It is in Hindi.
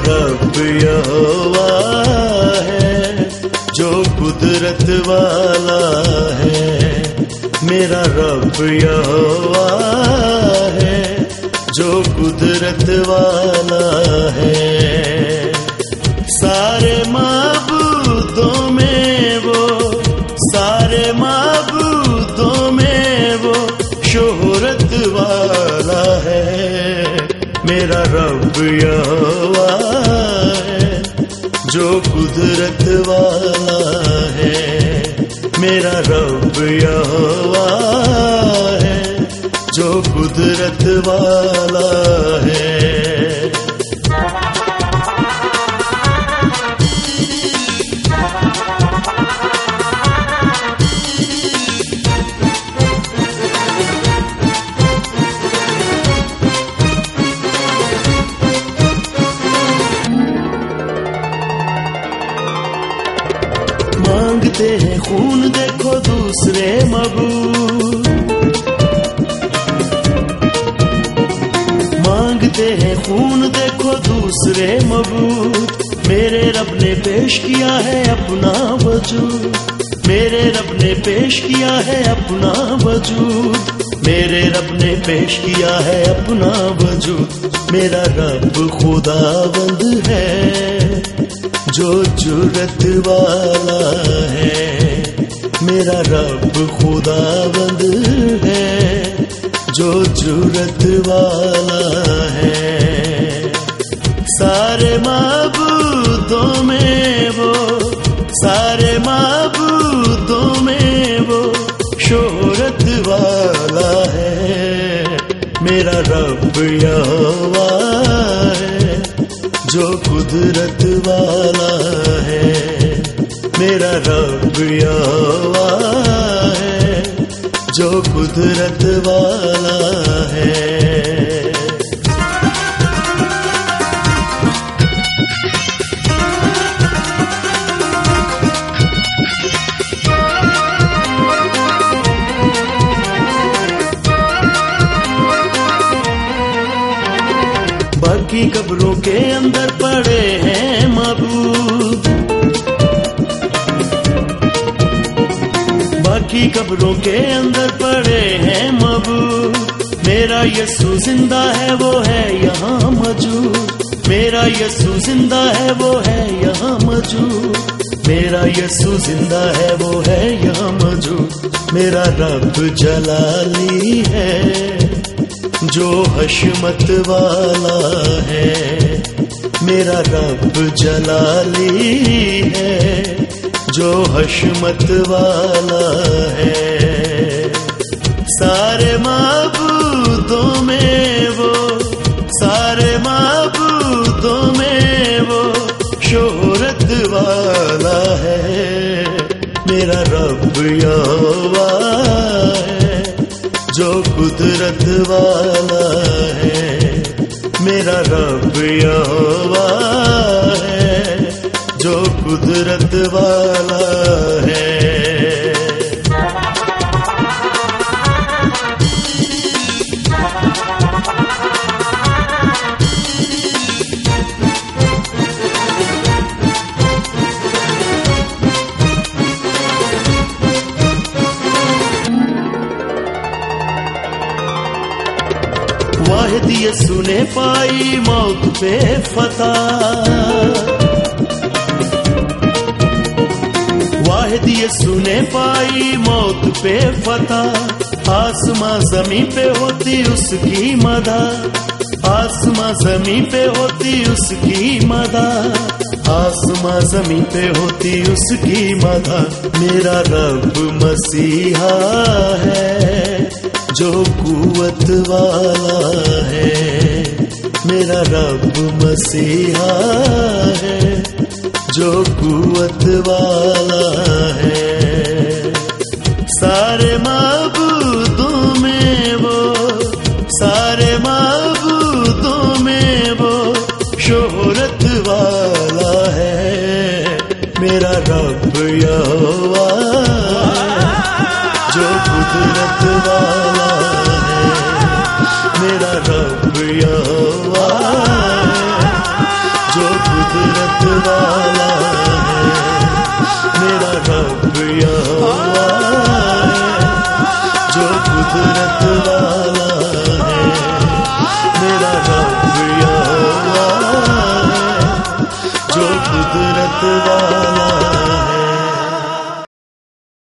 रब यहोवा है जो कुदरत वाला है। मेरा रब यहोवा है जो कुदरत वाला है। सारे माबूदों में वो, सारे माबूदों में वो शोहरत वाला है। मेरा रब यहोवा है जो कुदरत वाला है। मेरा रब यहोवा है जो कुदरत वाला है। मांगते हैं खून देखो दूसरे मबूद, मांगते हैं खून देखो दूसरे मबूद। मेरे रब ने पेश किया है अपना वजूद, मेरे रब ने पेश किया है अपना वजूद, मेरे रब ने पेश किया है अपना वजूद। मेरा रब खुदावंद है जो जुर्रत वाला है। मेरा रब खुदावंद है जो जुर्रत वाला है। सारे माबूदों में वो, सारे माबूदों में वो शोहरत वाला है। मेरा रब यहोवा है जो कुदरत वाला है। मेरा रब यहोवा है जो कुदरत वाला है। बाकी कब्रों के अंदर पड़े हैं मबूद, बाकी कब्रों के अंदर पड़े हैं मबूद। मेरा यीशु जिंदा है वो है यहाँ मौजूद, मेरा यीशु जिंदा है वो है यहाँ मौजूद, मेरा यीशु जिंदा है वो है यहाँ मौजूद। मेरा रब जलाली है जो हशमत वाला है। मेरा रब जलाली है जो हशमत वाला है। सारे माबूदों में वो, सारे माबूदों में वो शोहरत वाला है। मेरा रब यहोवा है जो कुदरत वाला है। मेरा रब यहोवा है जो कुदरत वाला है। वाहिद यीशु ने पाई मौत पे फतह, वाहिद यीशु ने पाई मौत पे फतह। आसमां ज़मीं पे होती उसकी मदद, आसमां ज़मीं पे होती उसकी मदद, आसमां ज़मीं पे होती उसकी मदद। मेरा रब मसीहा है जो कुव्वत वाला है। मेरा रब मसीहा है जो कुव्वत वाला है। सारे माबूदों में वो, सारे माबूदों में वो शोहरत वाला है। मेरा रब यहोवा जो कुदरत